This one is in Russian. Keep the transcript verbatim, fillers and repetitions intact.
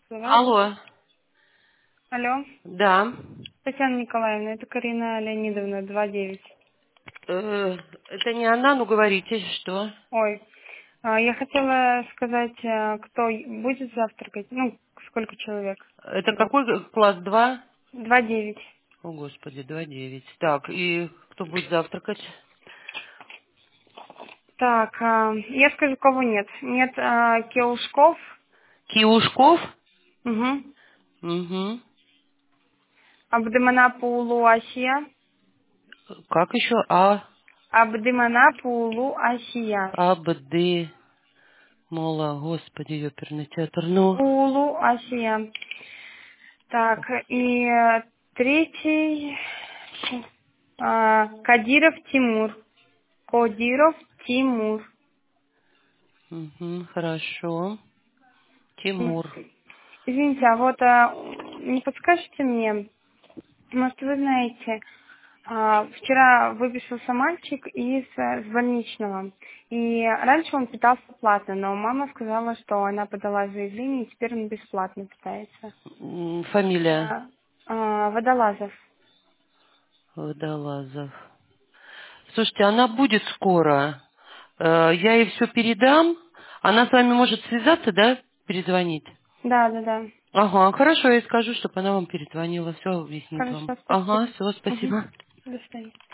Алло. Алло. Алло. Да. Татьяна Николаевна, это Карина Леонидовна, два девять. Э, это не она, но говорите, что? Ой, а, я хотела сказать, а, кто будет завтракать, ну, сколько человек Это будет. какой класс? Два? Два девять. О, Господи, два девять. Так, и кто будет завтракать? Так, а, я скажу, кого нет. Нет а, Киушков, Киушков? угу. Угу. Абдыманапулу Асия, Как еще? А, Абдыманапулу Асия, Абды, Мола, Господи, ёперный театр. Ну, Улу Асия. Так, и э, третий, а, Кадиров Тимур. Кодиров Тимур. угу, хорошо. М, Тимур. Извините, а вот а, не подскажете мне, может, вы знаете, а, вчера выписался мальчик из э, с больничного, и раньше он питался платно, но мама сказала, что она подала заявление, и теперь он бесплатно питается. М, Фамилия? А, а, Водолазов. Водолазов. Слушайте, она будет скоро. Э, Я ей все передам. Она с вами может связаться, да? Перезвонить. Да, да, да. Ага, хорошо, я ей скажу, чтобы она вам перезвонила. Все объяснит вам. Хорошо, Ага, спасибо. все, Угу. спасибо. До свидания.